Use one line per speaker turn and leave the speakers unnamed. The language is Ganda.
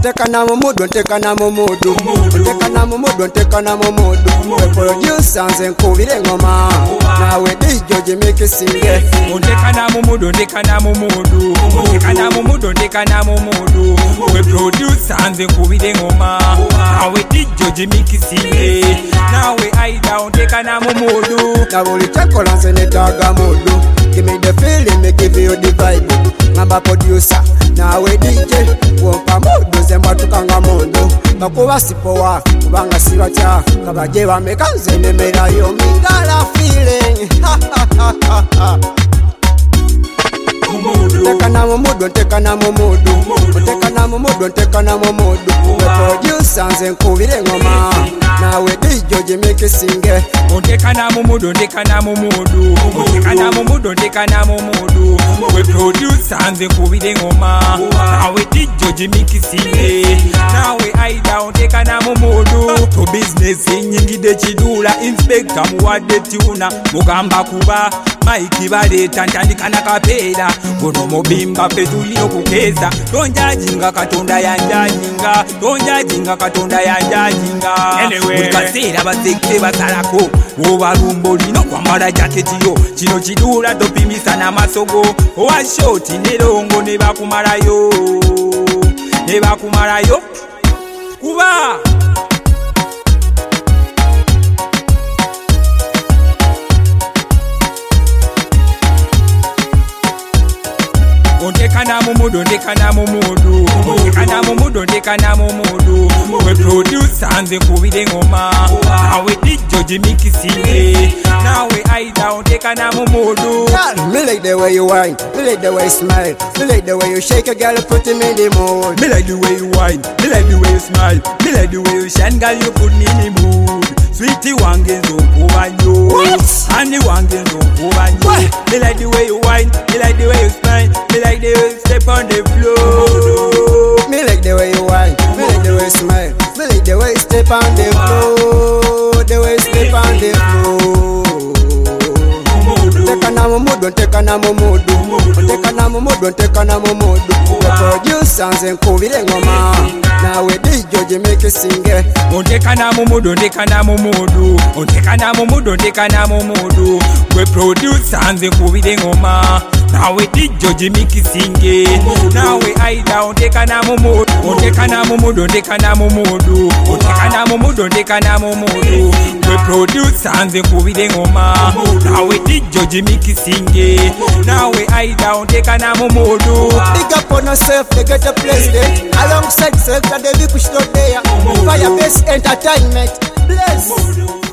Tekana mu mood, tekana mu mood. Tekana mu mood, tekana mu mood. We producer nze nkubire ngoma. Nawe DJ make singe.
Tekana mu mood, tekana mu mood. Tekana mu mood, tekana mu mood. We producer nze nkubire ngoma. Nawe DJ make singe. Nawe I down tekana mu mood.
Na buli chakola nze netaga mood. Give me the feeling, me give you the vibe. Ngamba producer, nawe DJ. Wompa mood, nze mwatukanga mood. Bakuba sipowa, kubanga sibacha. Kabaje bameka nze nemerayo. Mingala feeling. Tekana mu mood, tekana mu mood. Tekana mu mood, tekana mu mood. We producer nze nkubire ngoma. Nawe DJ make singe.
Tekana mu mood, tekana mu mood. Tekana mu mood, tekana mu mood. We producer nze nkubire ngoma. Nawe DJ make singe. Nawe I down tekana mu mood. To business nyingide chidula inspector muwadde tuna mugamba kuba Mike baleta ntandika na kapera gono mubimba petuli okukeza tonjajinga katonda yanjajinga tonjajinga katonda yanjajinga anyway kasera bazekte basalako obalumbo lino kwambala jaketiyo kino kidula topimisa na masogo owa short nelongo ne bakumalayo kuba Tekana mu mood, tekana mu mood. Tekana mu mood, tekana mu mood. We producer nze nkubire ngoma. Nawe DJ make singe. Nawe I down tekana mu mood.
Me like the way you whine, me like the way you smile, me like the way you shake a girl, put me in the mood.
Me like the way you whine, me like the way you smile, me like the way you shine, girl, you put me in the mood. Sweetie wange nzokubanyo, honey wange nzokubanyo. Me like the way you whine, me like the way you smile, me like the way you step on the floor.
Me like the way you whine, me like the way you smile, me like the way you step on the floor, the way you step on the floor. Tekana mu mood, tekana mu mood. Tekana mu mood, tekana mu mood. We producer nze nkubire ngoma. Nawe DJ make singe.
Tekana mu mood, tekana mu mood. Tekana mu mood, tekana mu mood. We producer nze nkubire ngoma. Nawe DJ make singe. Nawe I down tekana mu mood. Tekana mu mood, tekana mu mood. Tekana mu mood, tekana mu mood. We producer nze nkubire ngoma. Nawe DJ make singe. Nawe I down tekana mu mood.
Big up on yourself, they get a place there. Alongside self, that they be pushed out there. Fire-based entertainment. Bless.